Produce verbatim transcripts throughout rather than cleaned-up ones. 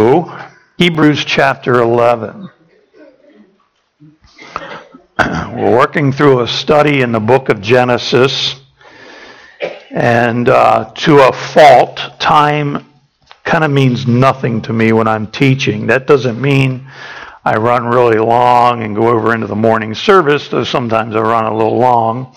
Hebrews chapter eleven. We're working through a study in the book of Genesis, and uh, to a fault, time kind of means nothing to me when I'm teaching. That doesn't mean I run really long and go over into the morning service, though sometimes I run a little long.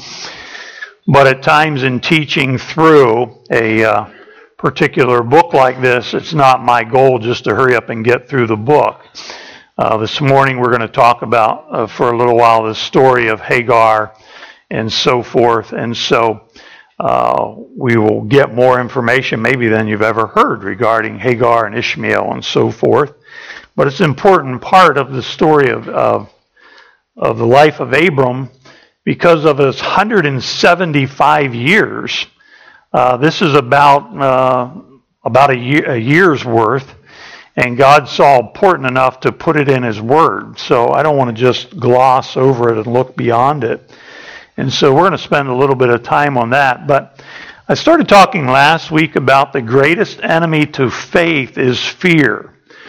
But at times in teaching through a uh, particular book like this, it's not my goal just to hurry up and get through the book. Uh, this morning we're going to talk about, uh, for a little while, the story of Hagar and so forth. And so uh, we will get more information maybe than you've ever heard regarding Hagar and Ishmael and so forth. But it's an important part of the story of, of, of the life of Abram because of his one hundred seventy-five years. Uh, this is about uh, about a, year, a year's worth, and God saw important enough to put it in His Word. So I don't want to just gloss over it and look beyond it. And so we're going to spend a little bit of time on that. But I started talking last week about the greatest enemy to faith is fear.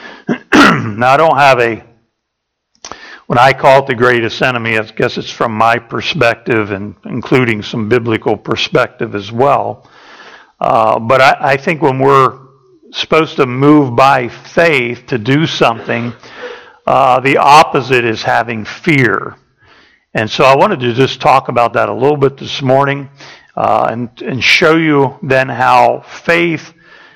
Now I don't have a, when I call it the greatest enemy, I guess it's from my perspective and including some biblical perspective as well. Uh, but I, I think when we're supposed to move by faith to do something, uh, the opposite is having fear. And so I wanted to just talk about that a little bit this morning uh, and, and show you then how faith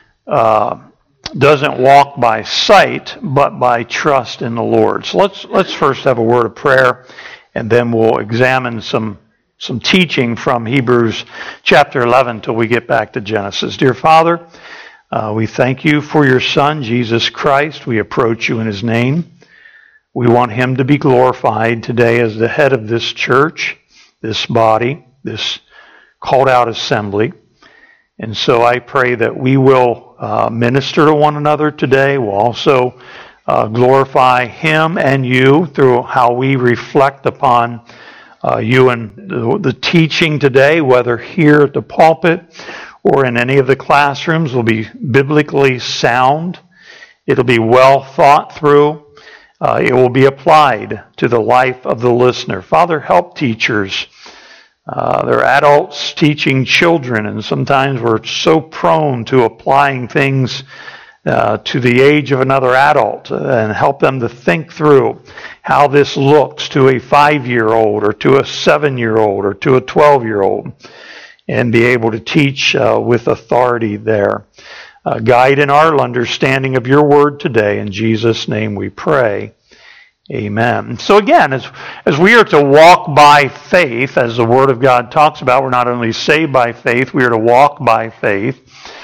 uh, doesn't walk by sight, but by trust in the Lord. So let's let's first have a word of prayer, and then we'll examine some some teaching from Hebrews chapter eleven until we get back to Genesis. Dear Father, uh, we thank you for your Son, Jesus Christ. We approach you in His name. We want Him to be glorified today as the head of this church, this body, this called out assembly. And so I pray that we will uh, minister to one another today. We'll also uh, glorify Him and you through how we reflect upon uh, you and the, the teaching today, whether here at the pulpit or in any of the classrooms, will be biblically sound. It'll be well thought through. Uh, it will be applied to the life of the listener. Father, help teachers. Uh, they're adults teaching children, and sometimes we're so prone to applying things uh, to the age of another adult, and help them to think through how this looks to a five-year-old or to a seven-year-old or to a twelve-year-old, and be able to teach uh, with authority there. Uh, guide in our understanding of your word today. In Jesus' name we pray. Amen. So again, as, as we are to walk by faith, as the Word of God talks about, we're not only saved by faith, we are to walk by faith.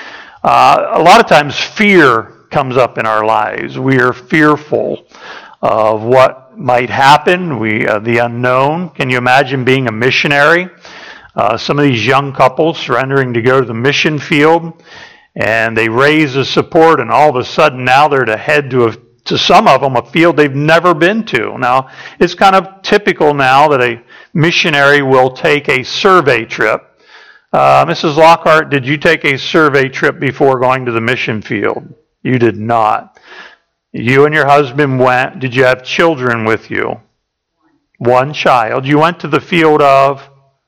Uh, a lot of times fear comes up in our lives. We are fearful of what might happen, we uh, the unknown. Can you imagine being a missionary? Uh, some of these young couples surrendering to go to the mission field, and they raise the support, and all of a sudden now they're to head to a to some of them, a field they've never been to. Now, it's kind of typical now that a missionary will take a survey trip. Uh, Missus Lockhart, did you take a survey trip before going to the mission field? You did not. You and your husband went. Did you have children with you? One child. You went to the field of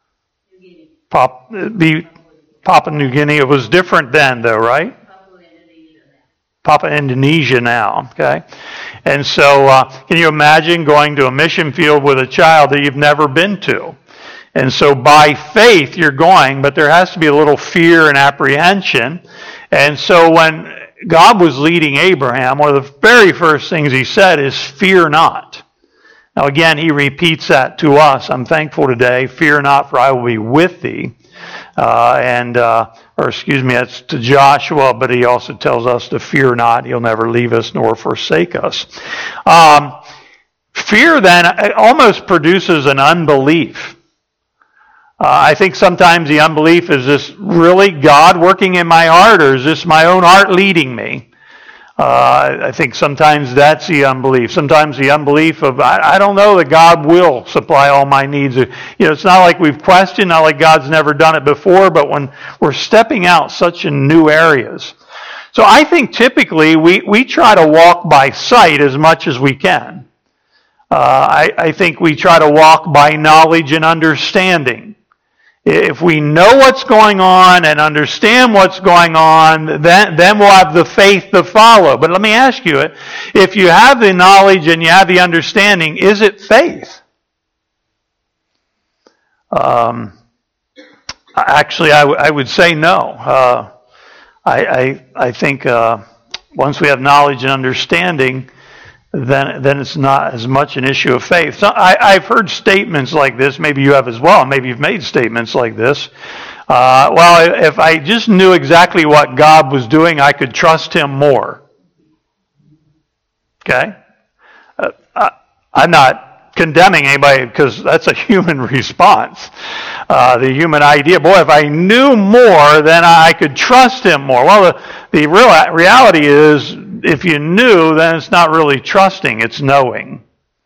Pop, the Papua New Guinea. It was different then, though, right? Papua Indonesia now, okay? And so uh, can you imagine going to a mission field with a child that you've never been to? And so by faith you're going, but there has to be a little fear and apprehension. And so when God was leading Abraham, one of the very first things He said is, fear not. Now again, He repeats that to us. I'm thankful today, fear not, for I will be with thee. Uh, and, uh, or excuse me, that's to Joshua, but He also tells us to fear not. He'll never leave us nor forsake us. Um, fear then almost produces an unbelief. Uh, I think sometimes the unbelief is this really God working in my heart, or is this my own heart leading me? Uh, I think sometimes that's the unbelief. Sometimes the unbelief of, I, I don't know that God will supply all my needs. You know, it's not like we've questioned, not like God's never done it before, but when we're stepping out such in new areas. So I think typically we, we try to walk by sight as much as we can. Uh, I, I think we try to walk by knowledge and understanding. If we know what's going on and understand what's going on, then, then we'll have the faith to follow. But let me ask you it. If you have the knowledge and you have the understanding, is it faith? Um, actually, I, w- I would say no. Uh, I, I, I think uh, once we have knowledge and understanding, then then it's not as much an issue of faith. So I, I've heard statements like this. Maybe you have as well. Maybe you've made statements like this. Uh, well, if I just knew exactly what God was doing, I could trust Him more. Okay? Uh, I, I'm not condemning anybody because that's a human response. Uh, the human idea, boy, if I knew more, then I could trust Him more. Well, the, the real reality is, if you knew, then it's not really trusting, it's knowing.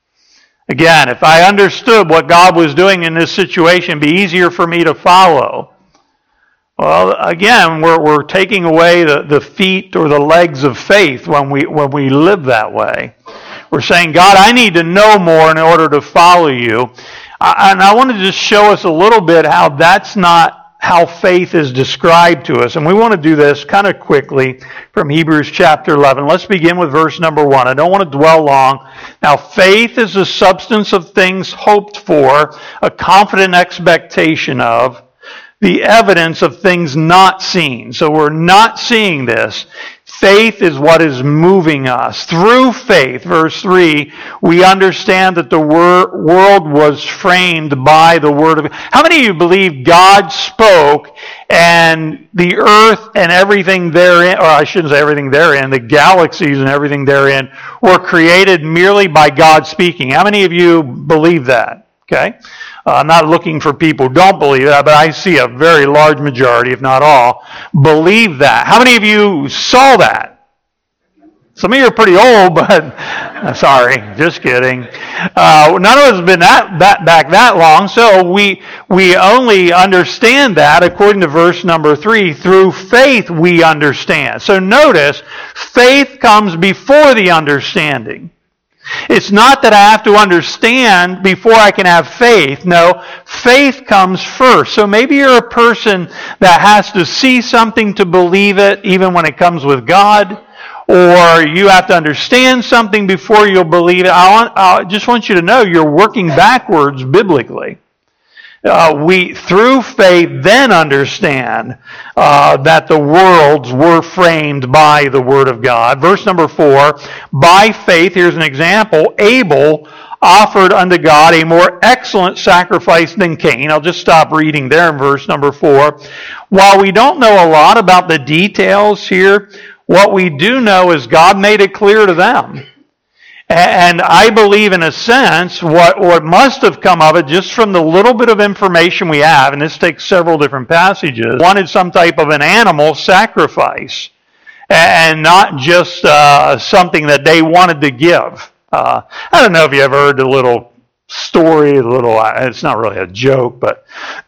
Again, if I understood what God was doing in this situation, it'd be easier for me to follow. Well, again, we're we're taking away the, the feet or the legs of faith when we when we live that way. We're saying, God, I need to know more in order to follow you. I, and I want to just show us a little bit how that's not how faith is described to us. And we want to do this kind of quickly from Hebrews chapter eleven. Let's begin with verse number one. I don't want to dwell long. Now, faith is the substance of things hoped for, a confident expectation of, the evidence of things not seen. So we're not seeing this. Faith is what is moving us. Through faith, verse three, we understand that the wor- world was framed by the Word of God. How many of you believe God spoke and the earth and everything therein, or I shouldn't say everything therein, the galaxies and everything therein were created merely by God speaking? How many of you believe that? Okay? Uh, I'm not looking for people who don't believe that, but I see a very large majority, if not all, believe that. How many of you saw that? Some of you are pretty old, but sorry, just kidding. Uh, none of us have been that, that back that long, so we we only understand that, according to verse number three, through faith we understand. So notice, faith comes before the understanding. It's not that I have to understand before I can have faith. No, faith comes first. So maybe you're a person that has to see something to believe it, even when it comes with God, or you have to understand something before you'll believe it. I, want, I just want you to know you're working backwards biblically. Uh, we, through faith, then understand uh, that the worlds were framed by the Word of God. Verse number four, by faith, here's an example, Abel offered unto God a more excellent sacrifice than Cain. I'll just stop reading there in verse number four. While we don't know a lot about the details here, what we do know is God made it clear to them. And I believe, in a sense, what, what must have come of it, just from the little bit of information we have, and this takes several different passages, wanted some type of an animal sacrifice, and not just uh, something that they wanted to give. Uh, I don't know if you ever heard the little story, the little, it's not really a joke, but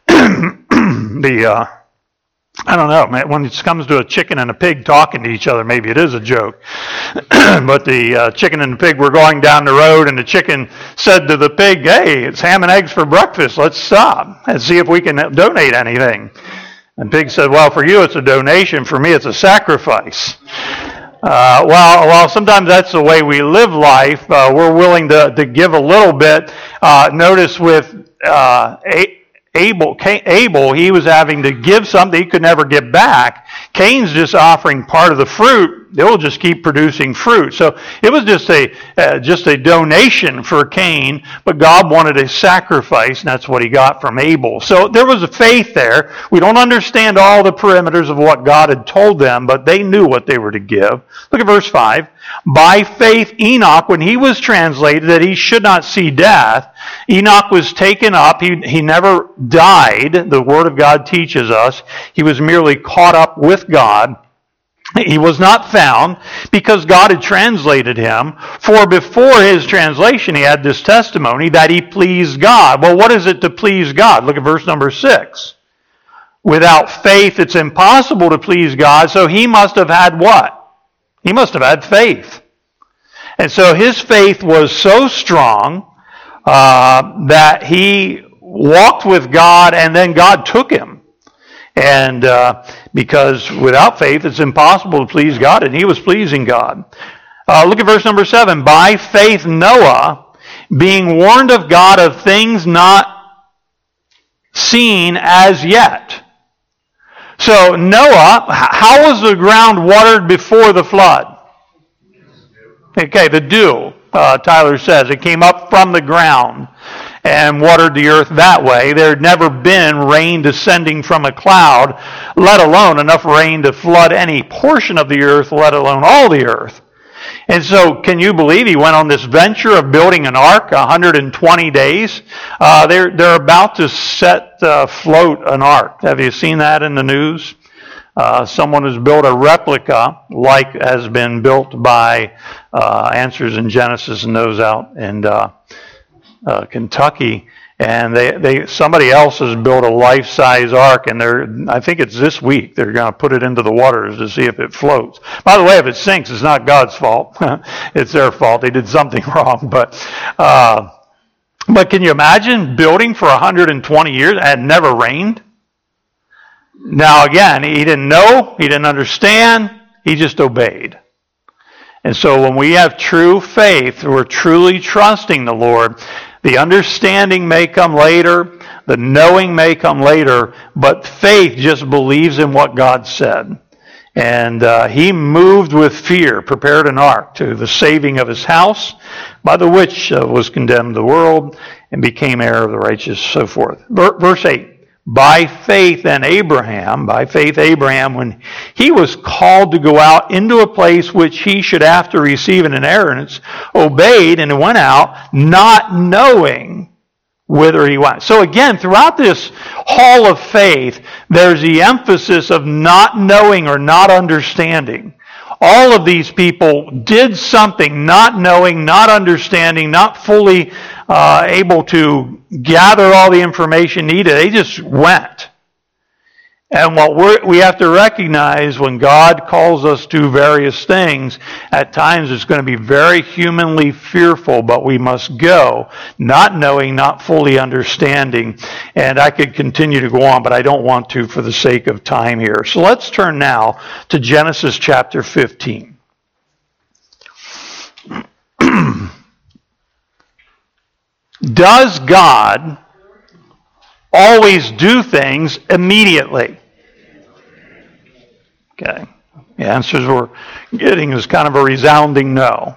the... Uh, I don't know, man. When it comes to a chicken and a pig talking to each other, maybe it is a joke. But the uh, chicken and the pig were going down the road, and the chicken said to the pig, hey, it's ham and eggs for breakfast. Let's stop and see if we can donate anything. And the pig said, well, for you it's a donation. For me it's a sacrifice. Uh, well, well, sometimes that's the way we live life. Uh, we're willing to, to give a little bit. Uh, notice with uh, a Abel, Cain, Abel, he was having to give something he could never get back. Cain's just offering part of the fruit. They'll just keep producing fruit. So it was just a uh, just a donation for Cain, but God wanted a sacrifice, and that's what he got from Abel. So there was a faith there. We don't understand all the perimeters of what God had told them, but they knew what they were to give. Look at verse five. By faith, Enoch, when he was translated that he should not see death, Enoch was taken up. He, he never died. The Word of God teaches us. He was merely caught up with God. He was not found because God had translated him. For before his translation, he had this testimony that he pleased God. Well, what is it to please God? Look at verse number six. Without faith, it's impossible to please God. So he must have had what? He must have had faith. And so his faith was so strong uh, that he walked with God, and then God took him. And uh, because without faith, it's impossible to please God, and he was pleasing God. Uh, look at verse number seven. By faith Noah, being warned of God of things not seen as yet. So Noah, how was the ground watered before the flood? Okay, the dew, uh, Tyler says. It came up from the ground and watered the earth that way. There had never been rain descending from a cloud, let alone enough rain to flood any portion of the earth, let alone all the earth. And so, can you believe he went on this venture of building an ark, one hundred twenty days? Uh, they're they're about to set uh, float an ark. Have you seen that in the news? Uh, someone has built a replica, like has been built by uh, Answers in Genesis and those out in uh, uh, Kentucky. And they, they somebody else has built a life-size ark, and they're I think it's this week they're going to put it into the waters to see if it floats. By the way, if it sinks, it's not God's fault; it's their fault. They did something wrong. But uh, but can you imagine building for one hundred twenty years and it never rained? Now again, he didn't know, he didn't understand, he just obeyed. And so when we have true faith, we're truly trusting the Lord. The understanding may come later, the knowing may come later, but faith just believes in what God said. And uh, he moved with fear, prepared an ark to the saving of his house, by the which uh, was condemned the world, and became heir of the righteous, so forth. Verse eight. By faith and Abraham, by faith Abraham, when he was called to go out into a place which he should after receive an inheritance, obeyed and went out, not knowing whither he went. So again, throughout this hall of faith, there's the emphasis of not knowing or not understanding. All of these people did something not knowing, not understanding, not fully uh, able to gather all the information needed. They just went. And what we're, we have to recognize when God calls us to various things, at times it's going to be very humanly fearful, but we must go, not knowing, not fully understanding. And I could continue to go on, but I don't want to for the sake of time here. So let's turn now to Genesis chapter fifteen. Does God always do things immediately? Okay. The answers we're getting is kind of a resounding no.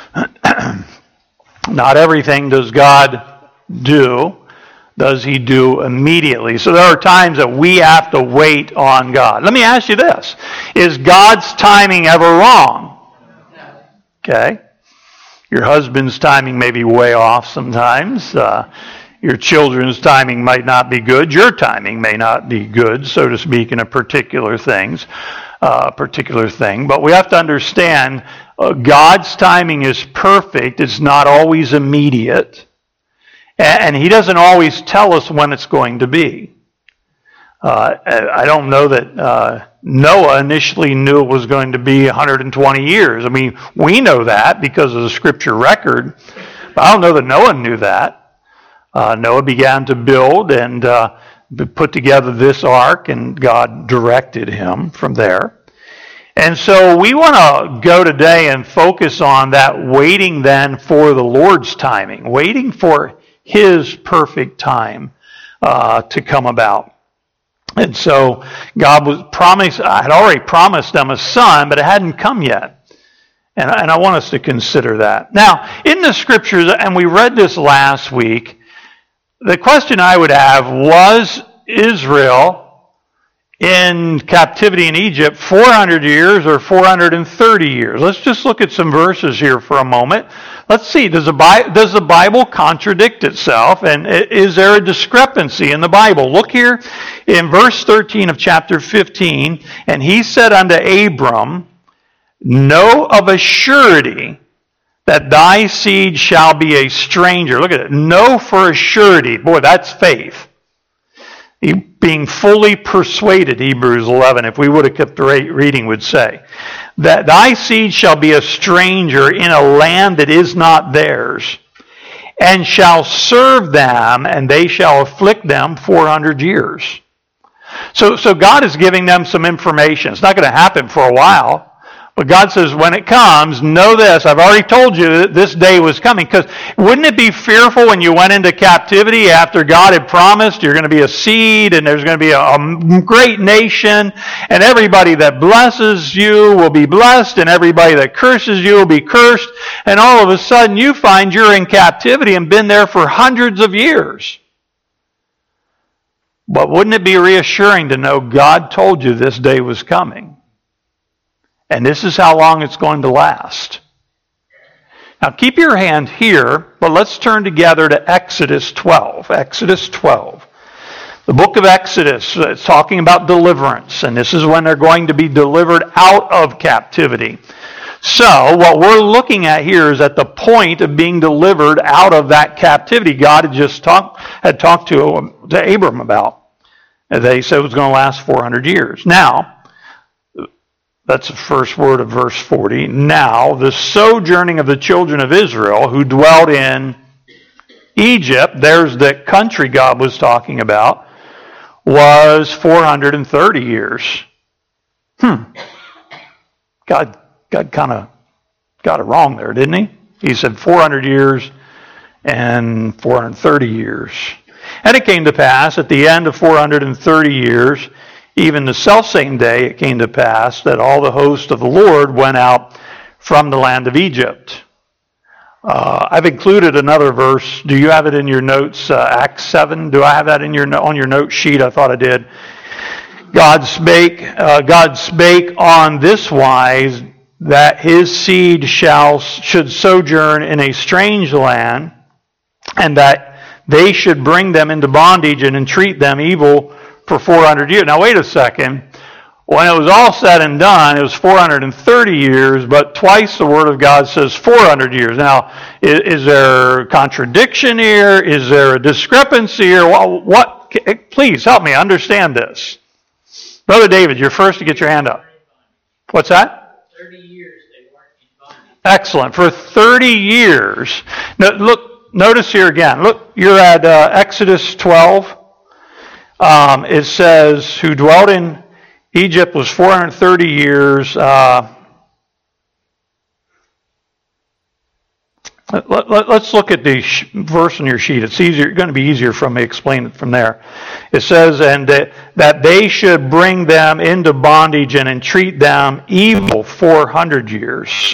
Not everything does God do, does he do immediately. So there are times that we have to wait on God. Let me ask you this. Is God's timing ever wrong? Okay. Your husband's timing may be way off sometimes. Uh, your children's timing might not be good. Your timing may not be good, so to speak, in a particular things, uh, particular thing. But we have to understand uh, God's timing is perfect. It's not always immediate. And, and he doesn't always tell us when it's going to be. Uh, I don't know that uh, Noah initially knew it was going to be one hundred twenty years. I mean, we know that because of the scripture record, but I don't know that Noah knew that. Uh, Noah began to build and uh, put together this ark, and God directed him from there. And so we want to go today and focus on that waiting then for the Lord's timing, waiting for his perfect time uh, to come about. And so God was promised, I had already promised them a son, but it hadn't come yet. And, and I want us to consider that. Now, in the scriptures, and we read this last week, the question I would have, was Israel in captivity in Egypt four hundred years or four hundred thirty years? Let's just look at some verses here for a moment. Let's see, does the Bible, does the Bible contradict itself? And is there a discrepancy in the Bible? Look here in verse thirteen of chapter fifteen. And he said unto Abram, know of a surety that thy seed shall be a stranger. Look at it. Know for a surety. Boy, that's faith. He being fully persuaded, Hebrews eleven, if we would have kept reading, would say, that thy seed shall be a stranger in a land that is not theirs, and shall serve them, and they shall afflict them four hundred years. So, so God is giving them some information. It's not going to happen for a while. But God says, when it comes, know this. I've already told you that this day was coming. Because wouldn't it be fearful when you went into captivity after God had promised you're going to be a seed and there's going to be a, a great nation and everybody that blesses you will be blessed and everybody that curses you will be cursed. And all of a sudden you find you're in captivity and been there for hundreds of years. But wouldn't it be reassuring to know God told you this day was coming? And this is how long it's going to last. Now keep your hand here, but let's turn together to Exodus twelve. Exodus twelve. The book of Exodus, it's talking about deliverance, and this is when they're going to be delivered out of captivity. So what we're looking at here is at the point of being delivered out of that captivity God had just talked had talked to, to Abram about. And they said it was going to last four hundred years. Now, that's the first word of verse forty. Now, the sojourning of the children of Israel who dwelt in Egypt, there's the country God was talking about, was four hundred thirty years. Hmm. God, God kind of got it wrong there, didn't he? He said four hundred years and four hundred thirty years. And it came to pass at the end of four hundred thirty years, even the selfsame day it came to pass that all the host of the Lord went out from the land of Egypt. Uh, I've included another verse. Do you have it in your notes? Uh, Acts seven. Do I have that in your on your note sheet? I thought I did. God spake. Uh, God spake on this wise, that his seed shall should sojourn in a strange land, and that they should bring them into bondage and entreat them evil for four hundred years. Now wait a second. When it was all said and done, it was four hundred thirty years, but twice the Word of God says four hundred years. Now, is, is there a contradiction here? Is there a discrepancy here? What, what? Please help me understand this. Brother David, you're first to get your hand up. What's that? thirty years they weren't in bondage. Excellent. For thirty years. Now, look. Notice here again. Look, you're at uh, Exodus twelve. Um, it says, who dwelt in Egypt was four hundred thirty years. Uh, let, let, let's look at the sh- verse in your sheet. It's easier, going to be easier for me to explain it from there. It says, and that, that they should bring them into bondage and entreat them evil four hundred years.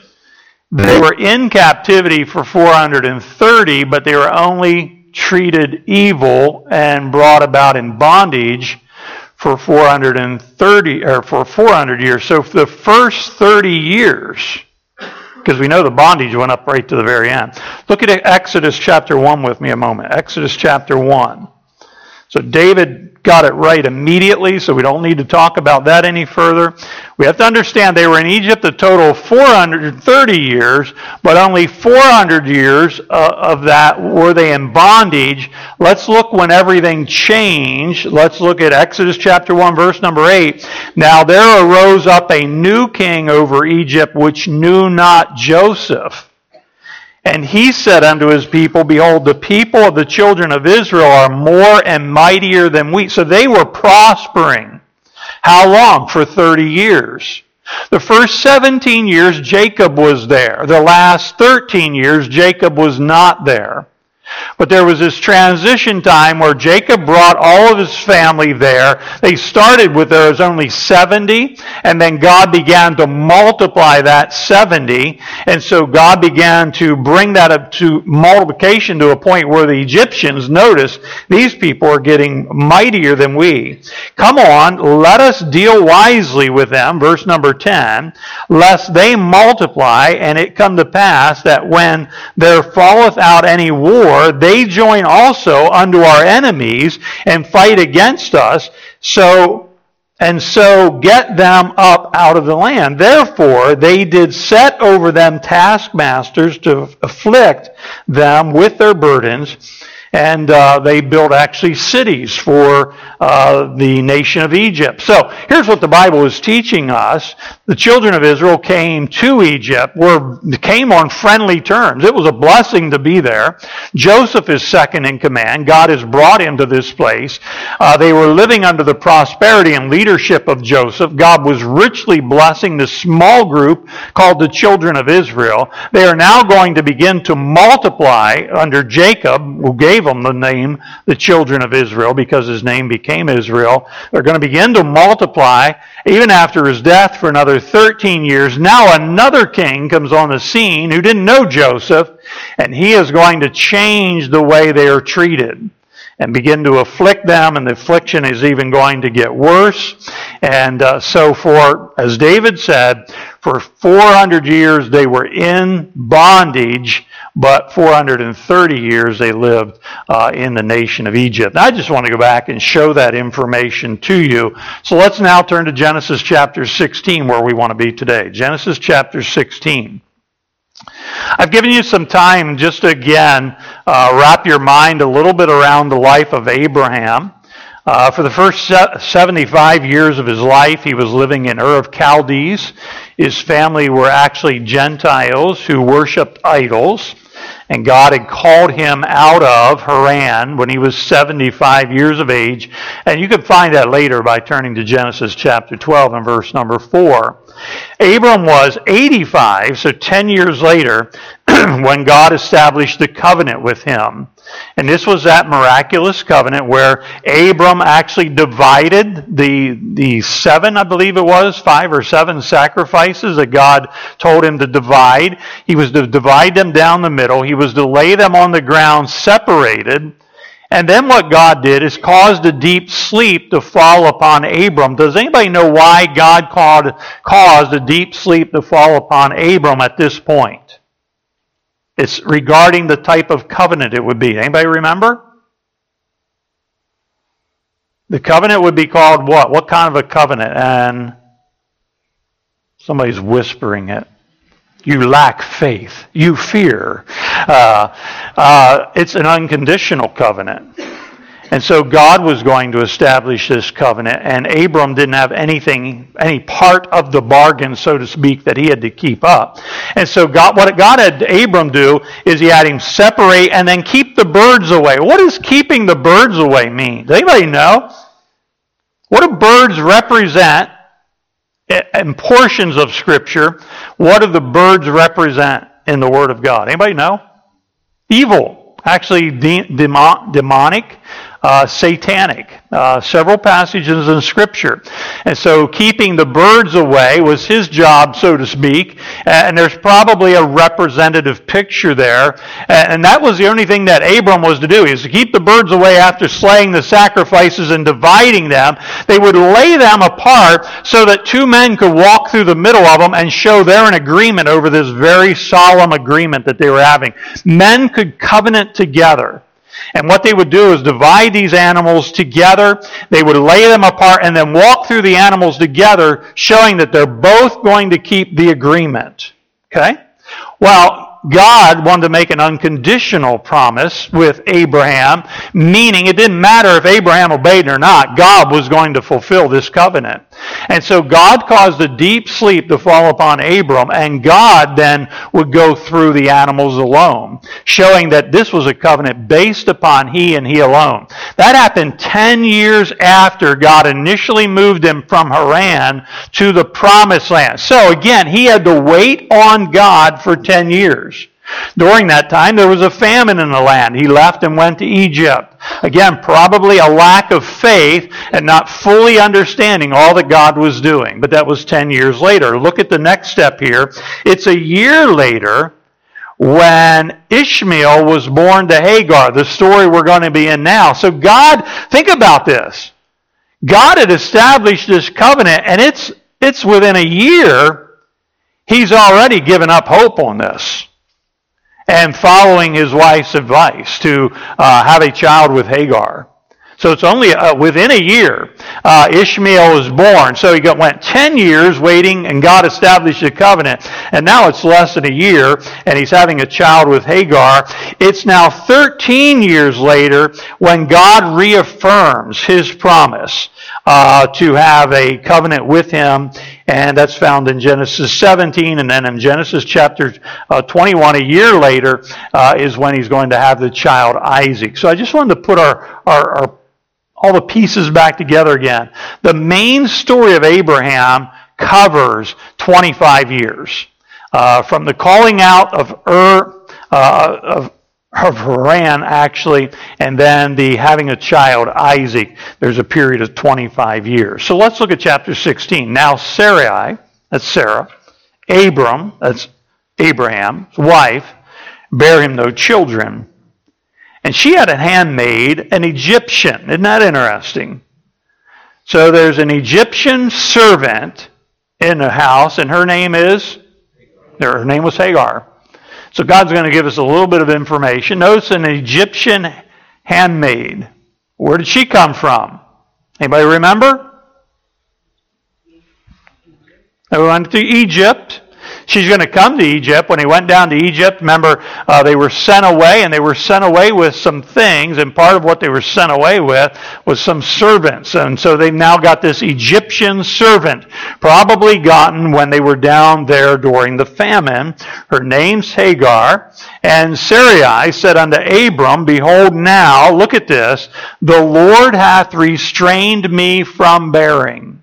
They were in captivity for four hundred thirty, but they were only treated evil and brought about in bondage for four hundred thirty or for four hundred years. So for the first thirty years, because we know the bondage went up right to the very end. Look at Exodus chapter one with me a moment. Exodus chapter one. So David got it right immediately, so we don't need to talk about that any further. We have to understand they were in Egypt a total of four hundred thirty years, but only four hundred years uh, of that were they in bondage. Let's look when everything changed. Let's look at Exodus chapter one, verse number eight. Now there arose up a new king over Egypt, which knew not Joseph. And he said unto his people, behold, the people of the children of Israel are more and mightier than we. So they were prospering. How long? For thirty years. The first seventeen years, Jacob was there. The last thirteen years, Jacob was not there. But there was this transition time where Jacob brought all of his family there. They started with there was only seventy, and then God began to multiply that seventy. And so God began to bring that up to multiplication to a point where the Egyptians noticed these people are getting mightier than we. Come on, let us deal wisely with them. Verse number ten. Lest they multiply, and it come to pass that when there falleth out any war, they join also unto our enemies and fight against us, so and so get them up out of the land. Therefore they did set over them taskmasters to afflict them with their burdens, And uh, they built actually cities for uh, the nation of Egypt. So here's what the Bible is teaching us. The children of Israel came to Egypt, were came on friendly terms. It was a blessing to be there. Joseph is second in command. God has brought him to this place. Uh, they were living under the prosperity and leadership of Joseph. God was richly blessing this small group called the children of Israel. They are now going to begin to multiply under Jacob, who gave them the name the children of Israel because his name became Israel. They're going to begin to multiply even after his death for another thirteen years. Now another king comes on the scene who didn't know Joseph, and he is going to change the way they are treated and begin to afflict them, and the affliction is even going to get worse. And uh, so for, as David said, for four hundred years they were in bondage, but four hundred thirty years they lived uh, in the nation of Egypt. Now, I just want to go back and show that information to you. So let's now turn to Genesis chapter sixteen, where we want to be today. Genesis chapter sixteen. I've given you some time just to, again, uh, wrap your mind a little bit around the life of Abraham. Uh, for the first seventy-five years of his life, he was living in Ur of Chaldees. His family were actually Gentiles who worshiped idols. And God had called him out of Haran when he was seventy-five years of age. And you can find that later by turning to Genesis chapter twelve and verse number four. Abram was eighty-five, so ten years later, when God established the covenant with him. And this was that miraculous covenant where Abram actually divided the, the seven, I believe it was, five or seven sacrifices that God told him to divide. He was to divide them down the middle. He was to lay them on the ground separated. And then what God did is caused a deep sleep to fall upon Abram. Does anybody know why God called, caused a deep sleep to fall upon Abram at this point? It's regarding the type of covenant it would be. Anybody remember? The covenant would be called what? What kind of a covenant? And somebody's whispering it. You lack faith. You fear. Uh, uh, it's an unconditional covenant. And so God was going to establish this covenant, and Abram didn't have anything, any part of the bargain, so to speak, that he had to keep up. And so God, what God had Abram do is he had him separate and then keep the birds away. What does keeping the birds away mean? Does anybody know? What do birds represent in portions of Scripture? What do the birds represent in the Word of God? Anybody know? Evil. Actually, de- demon- demonic. Uh, satanic. Uh, several passages in Scripture. And so keeping the birds away was his job, so to speak. And there's probably a representative picture there. And that was the only thing that Abram was to do, is to keep the birds away after slaying the sacrifices and dividing them. They would lay them apart so that two men could walk through the middle of them and show they're in agreement over this very solemn agreement that they were having. Men could covenant together. And what they would do is divide these animals together. They would lay them apart and then walk through the animals together, showing that they're both going to keep the agreement. Okay? Well, God wanted to make an unconditional promise with Abraham, meaning it didn't matter if Abraham obeyed or not. God was going to fulfill this covenant. And so God caused a deep sleep to fall upon Abram, and God then would go through the animals alone, showing that this was a covenant based upon he and he alone. That happened ten years after God initially moved him from Haran to the promised land. So again, he had to wait on God for ten years. During that time, there was a famine in the land. He left and went to Egypt. Again, probably a lack of faith and not fully understanding all that God was doing. But that was ten years later. Look at the next step here. It's a year later when Ishmael was born to Hagar, the story we're going to be in now. So God, think about this. God had established this covenant, and it's it's within a year, he's already given up hope on this. And following his wife's advice to uh, have a child with Hagar. So it's only uh, within a year, uh, Ishmael was born. So he got, went ten years waiting, and God established a covenant. And now it's less than a year, and he's having a child with Hagar. It's now thirteen years later when God reaffirms his promise uh, to have a covenant with him. And that's found in Genesis seventeen. And then in Genesis chapter uh, twenty-one, a year later, uh, is when he's going to have the child Isaac. So I just wanted to put our, our, our all the pieces back together again. The main story of Abraham covers twenty-five years. Uh, from the calling out of Ur, uh, of, of Haran, actually, and then the having a child, Isaac, there's a period of twenty-five years. So let's look at chapter sixteen. Now Sarai, that's Sarah, Abram, that's Abraham's wife, bare him no children. And she had a handmaid, an Egyptian. Isn't that interesting? So there's an Egyptian servant in the house, and her name is? Her name was Hagar. So God's going to give us a little bit of information. Notice an Egyptian handmaid. Where did she come from? Anybody remember? They went to Egypt. She's going to come to Egypt. When he went down to Egypt, remember, uh, they were sent away, and they were sent away with some things, and part of what they were sent away with was some servants. And so they've now got this Egyptian servant, probably gotten when they were down there during the famine. Her name's Hagar. And Sarai said unto Abram, Behold now, look at this, the Lord hath restrained me from bearing.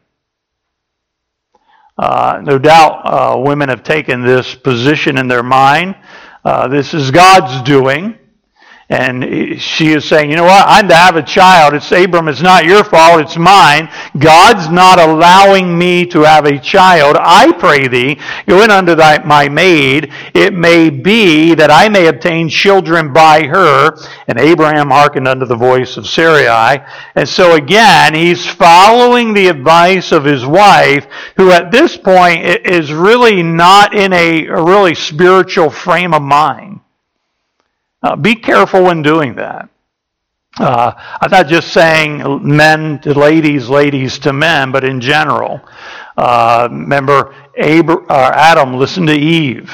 Uh, no doubt uh, women have taken this position in their mind. Uh, this is God's doing. And she is saying, you know what, I'm to have a child. It's Abram, it's not your fault, it's mine. God's not allowing me to have a child. I pray thee, go in unto thy, my maid. It may be that I may obtain children by her. And Abraham hearkened unto the voice of Sarai. And so again, he's following the advice of his wife, who at this point is really not in a, a really spiritual frame of mind. Uh, be careful when doing that. Uh, I'm not just saying men to ladies, ladies to men, but in general. Uh, remember, Abra- uh, Adam listened to Eve.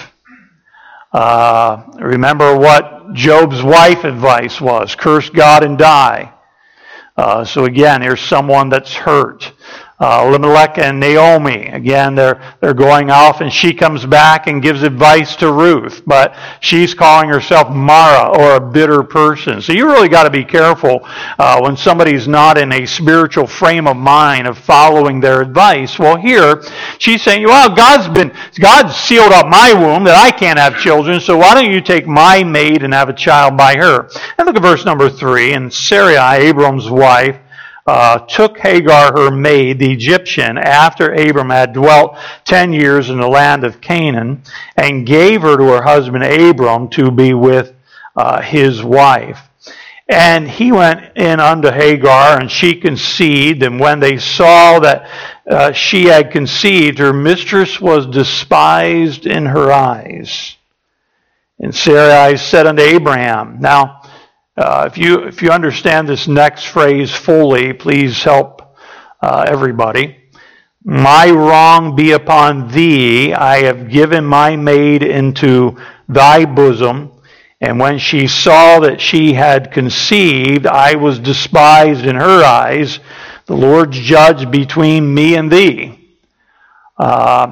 Uh, remember what Job's wife advice was. Curse God and die. Uh, so again, here's someone that's hurt. Uh, Elimelech and Naomi, again, they're they're going off, and she comes back and gives advice to Ruth, but she's calling herself Mara, or a bitter person. So you really got to be careful uh, when somebody's not in a spiritual frame of mind of following their advice. Well, here she's saying, "Well, God's been God's sealed up my womb that I can't have children, so why don't you take my maid and have a child by her?" And look at verse number three. And Sarai, Abram's wife, Uh, took Hagar, her maid, the Egyptian, after Abram had dwelt ten years in the land of Canaan, and gave her to her husband Abram to be with uh, his wife. And he went in unto Hagar, and she conceived, and when they saw that uh, she had conceived, her mistress was despised in her eyes. And Sarai said unto Abraham, now, Uh, if you if you understand this next phrase fully, please help uh, everybody. My wrong be upon thee. I have given my maid into thy bosom. And when she saw that she had conceived, I was despised in her eyes. The Lord judge between me and thee. Uh,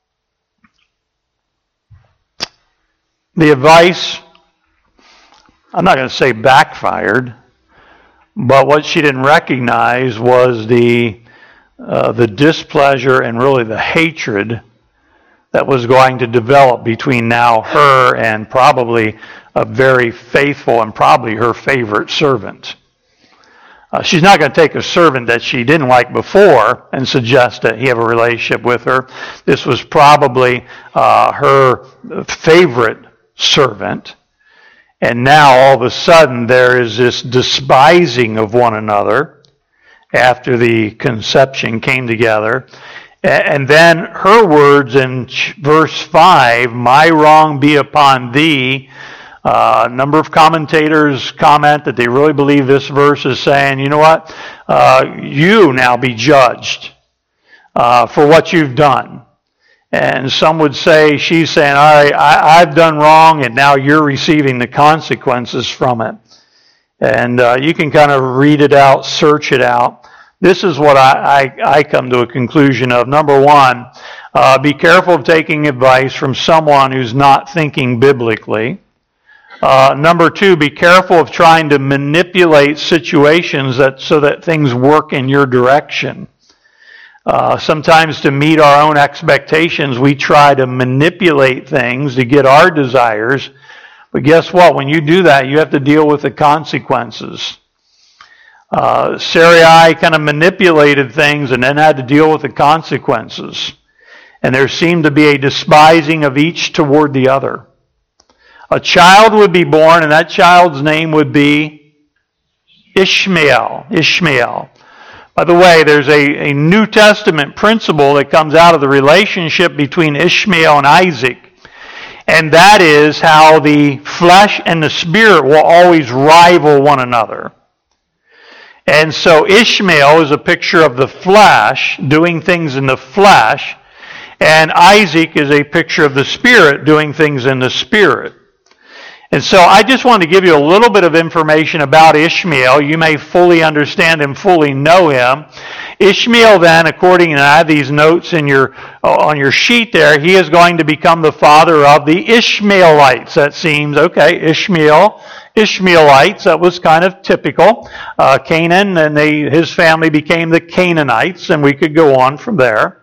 the advice, I'm not going to say backfired, but what she didn't recognize was the uh, the displeasure and really the hatred that was going to develop between now her and probably a very faithful and probably her favorite servant. Uh, she's not going to take a servant that she didn't like before and suggest that he have a relationship with her. This was probably uh, her favorite servant. And now, all of a sudden, there is this despising of one another after the conception came together. And then her words in verse five, my wrong be upon thee. Uh, a number of commentators comment that they really believe this verse is saying, you know what, uh, you now be judged uh, for what you've done. And some would say she's saying, all right, I, I've done wrong, and now you're receiving the consequences from it. And uh, you can kind of read it out, search it out. This is what I, I, I come to a conclusion of. Number one, uh, be careful of taking advice from someone who's not thinking biblically. Uh, number two, be careful of trying to manipulate situations that so that things work in your direction. Uh, sometimes to meet our own expectations, we try to manipulate things to get our desires. But guess what? When you do that, you have to deal with the consequences. Uh, Sarai kind of manipulated things and then had to deal with the consequences. And there seemed to be a despising of each toward the other. A child would be born, and that child's name would be Ishmael. Ishmael. By the way, there's a, a New Testament principle that comes out of the relationship between Ishmael and Isaac. And that is how the flesh and the spirit will always rival one another. And so Ishmael is a picture of the flesh, doing things in the flesh, and Isaac is a picture of the spirit, doing things in the spirit. And so I just wanted to give you a little bit of information about Ishmael. You may fully understand him, fully know him. Ishmael then, according to I have these notes in your on your sheet there, he is going to become the father of the Ishmaelites. That seems, okay, Ishmael, Ishmaelites, that was kind of typical. Uh, Canaan, and they, his family became the Canaanites, and we could go on from there.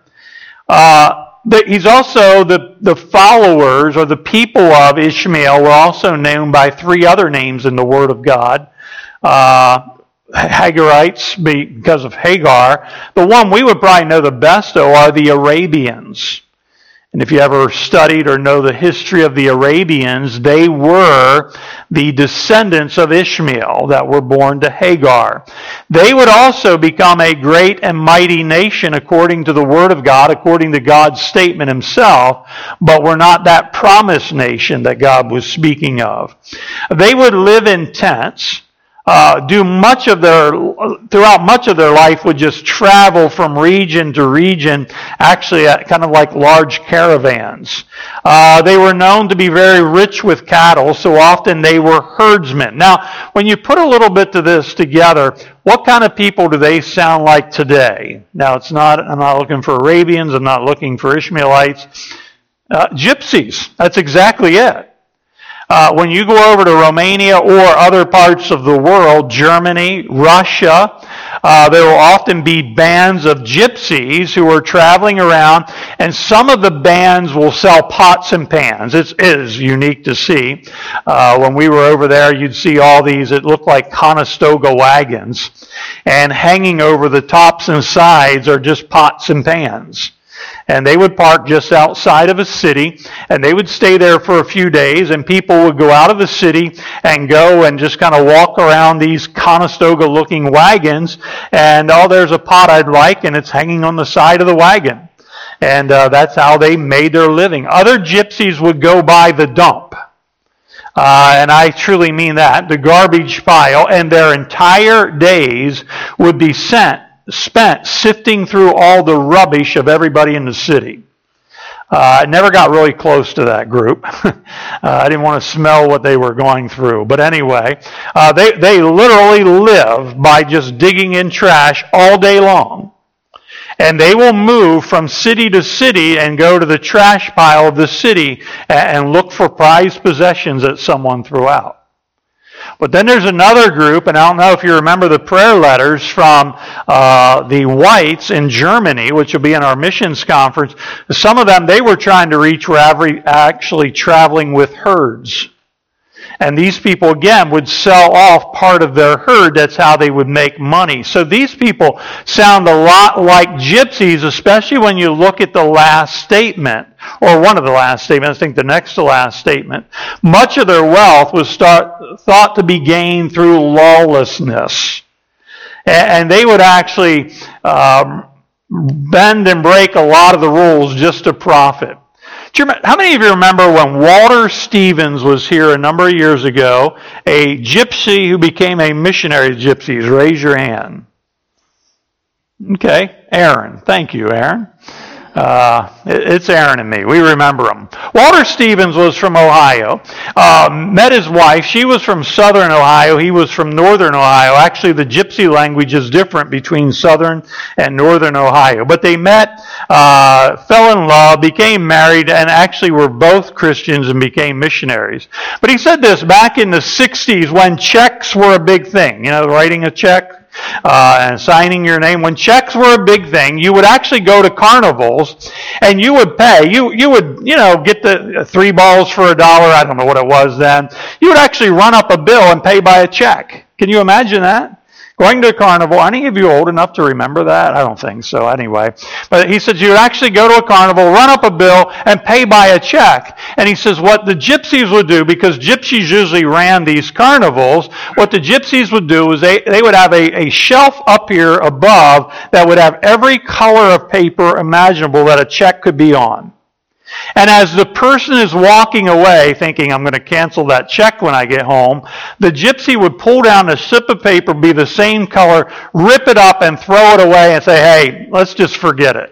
Uh, He's also, the, the followers or the people of Ishmael were also known by three other names in the Word of God. Uh, Hagarites, because of Hagar. The one we would probably know the best, though, are the Arabians. And if you ever studied or know the history of the Arabians, they were the descendants of Ishmael that were born to Hagar. They would also become a great and mighty nation according to the Word of God, according to God's statement himself, but were not that promised nation that God was speaking of. They would live in tents. Uh, do much of their, throughout much of their life would just travel from region to region, actually uh, kind of like large caravans. Uh, they were known to be very rich with cattle, so often they were herdsmen. Now, when you put a little bit of this together, what kind of people do they sound like today? Now, it's not, I'm not looking for Arabians, I'm not looking for Ishmaelites. Uh, gypsies, that's exactly it. Uh, when you go over to Romania or other parts of the world, Germany, Russia, uh, there will often be bands of gypsies who are traveling around, and some of the bands will sell pots and pans. It's, it is unique to see. Uh, when we were over there, you'd see all these, it looked like Conestoga wagons, and hanging over the tops and sides are just pots and pans. And they would park just outside of a city, and they would stay there for a few days, and people would go out of the city and go and just kind of walk around these Conestoga-looking wagons, and, oh, there's a pot I'd like, and it's hanging on the side of the wagon. And uh, that's how they made their living. Other gypsies would go by the dump. Uh, and I truly mean that, the garbage pile, and their entire days would be sent spent sifting through all the rubbish of everybody in the city. Uh, I never got really close to that group. uh, I didn't want to smell what they were going through. But anyway, uh, they, they literally live by just digging in trash all day long. And they will move from city to city and go to the trash pile of the city and, and look for prized possessions that someone threw out. But then there's another group, and I don't know if you remember the prayer letters from uh, the whites in Germany, which will be in our missions conference. Some of them, they were trying to reach were actually traveling with herds. And these people, again, would sell off part of their herd. That's how they would make money. So these people sound a lot like gypsies, especially when you look at the last statement, or one of the last statements, I think the next to last statement. Much of their wealth was start, thought to be gained through lawlessness. And they would actually um, bend and break a lot of the rules just to profit. Do you remember, how many of you remember when Walter Stevens was here a number of years ago, a gypsy who became a missionary to gypsies? Raise your hand. Okay, Aaron. Thank you, Aaron. Uh, it's Aaron and me. We remember him. Walter Stevens was from Ohio. Uh, met his wife. She was from southern Ohio. He was from northern Ohio. Actually, the gypsy language is different between southern and northern Ohio. But they met, uh, fell in love, became married, and actually were both Christians and became missionaries. But he said this back in the sixties when checks were a big thing. You know, writing a check. Uh, and signing your name. When checks were a big thing, you would actually go to carnivals and you would pay. You you would, you know, get the three balls for a dollar. I don't know what it was then. You would actually run up a bill and pay by a check. Can you imagine that? Going to a carnival. Any of you old enough to remember that? I don't think so anyway. But he says you would actually go to a carnival, run up a bill, and pay by a check. And he says what the gypsies would do, because gypsies usually ran these carnivals, what the gypsies would do is they, they would have a, a shelf up here above that would have every color of paper imaginable that a check could be on. And as the person is walking away thinking, I'm going to cancel that check when I get home, the gypsy would pull down a slip of paper, be the same color, rip it up and throw it away and say, hey, let's just forget it.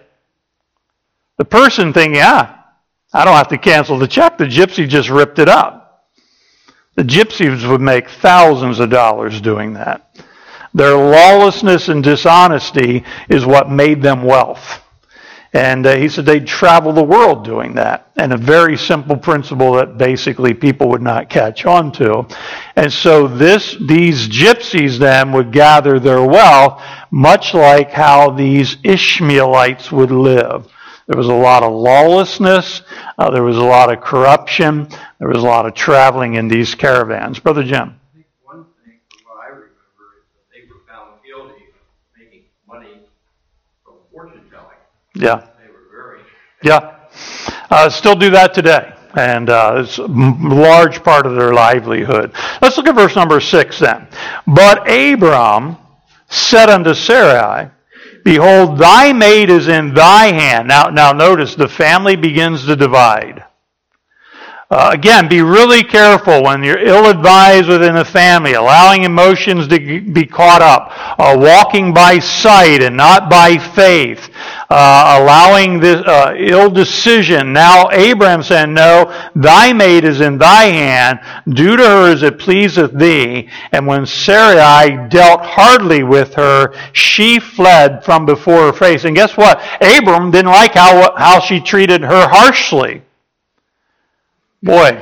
The person thinking, ah, I don't have to cancel the check. The gypsy just ripped it up. The gypsies would make thousands of dollars doing that. Their lawlessness and dishonesty is what made them wealth. And uh, he said they'd travel the world doing that. And a very simple principle that basically people would not catch on to. And so this, these gypsies then would gather their wealth, much like how these Ishmaelites would live. There was a lot of lawlessness. Uh, there was a lot of corruption. There was a lot of traveling in these caravans. Brother Jim. I think one thing from what I remember is that they were found guilty of making money from fortune telling. Yeah. They were very... Yeah. Uh, still do that today. And uh, it's a large part of their livelihood. Let's look at verse number six then. But Abram said unto Sarai, behold, thy maid is in thy hand. Now, now notice, the family begins to divide. Uh, again, be really careful when you're ill-advised within the family, allowing emotions to be caught up, uh, walking by sight and not by faith, uh, allowing this uh, ill decision. Now Abraham said, no, thy maid is in thy hand, do to her as it pleaseth thee. And when Sarai dealt hardly with her, she fled from before her face. And guess what? Abram didn't like how, how she treated her harshly. Boy,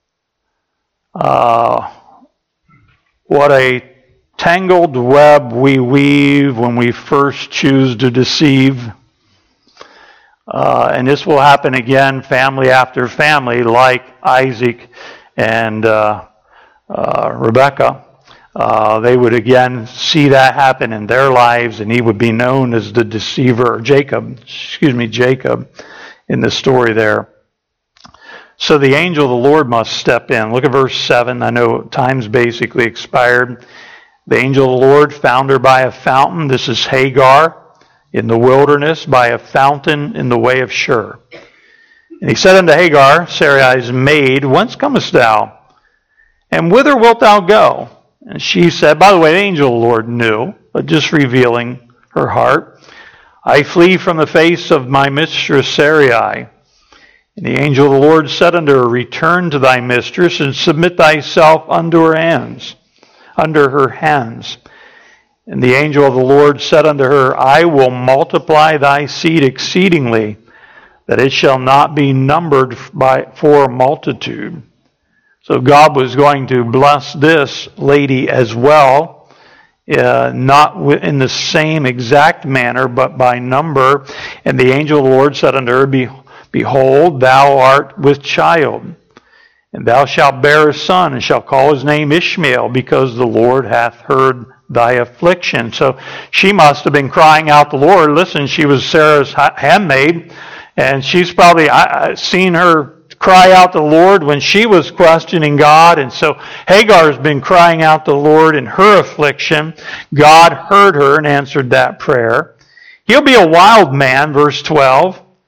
uh, what a tangled web we weave when we first choose to deceive. Uh, and this will happen again, family after family, like Isaac and uh, uh, Rebekah. Uh, they would again see that happen in their lives, and he would be known as the deceiver, or Jacob, excuse me, Jacob, in the story there. So the angel of the Lord must step in. Look at verse seven. I know time's basically expired. The angel of the Lord found her by a fountain. This is Hagar in the wilderness, by a fountain in the way of Shur. And he said unto Hagar, Sarai's maid, whence comest thou? And whither wilt thou go? And she said, by the way, the angel of the Lord knew, but just revealing her heart. I flee from the face of my mistress Sarai. And the angel of the Lord said unto her, return to thy mistress, and submit thyself unto her hands, under her hands. And the angel of the Lord said unto her, I will multiply thy seed exceedingly, that it shall not be numbered by for multitude. So God was going to bless this lady as well, uh, not in the same exact manner, but by number. And the angel of the Lord said unto her, Behold, Behold, thou art with child, and thou shalt bear a son, and shalt call his name Ishmael, because the Lord hath heard thy affliction. So she must have been crying out to the Lord. Listen, she was Sarah's handmaid, and she's probably I, I seen her cry out to the Lord when she was questioning God. And so Hagar's been crying out to the Lord in her affliction. God heard her and answered that prayer. He'll be a wild man, verse twelve.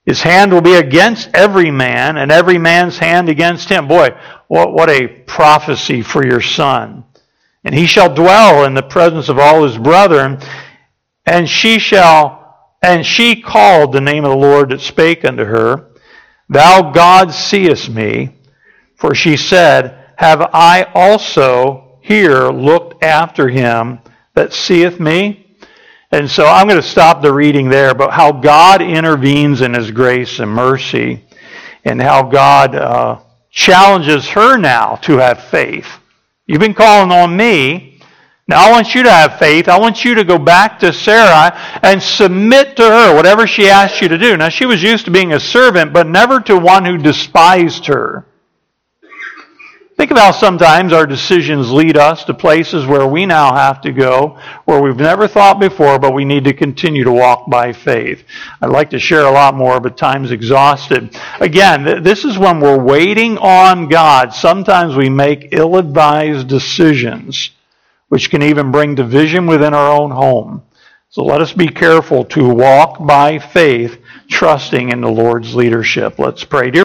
His hand will be against every man, and every man's hand against him. Boy, what, what a prophecy for your son. And he shall dwell in the presence of all his brethren, and she shall, and she called the name of the Lord that spake unto her, Thou God seest me, for she said, Have I also here looked after him that seeth me? And so I'm going to stop the reading there, but how God intervenes in His grace and mercy, and how God uh, challenges her now to have faith. You've been calling on me. Now I want you to have faith. I want you to go back to Sarah and submit to her whatever she asked you to do. Now she was used to being a servant, but never to one who despised her. Think of how sometimes our decisions lead us to places where we now have to go, where we've never thought before, but we need to continue to walk by faith. I'd like to share a lot more, but time's exhausted. Again, th- this is when we're waiting on God. Sometimes we make ill-advised decisions, which can even bring division within our own home. So let us be careful to walk by faith, trusting in the Lord's leadership. Let's pray. Dear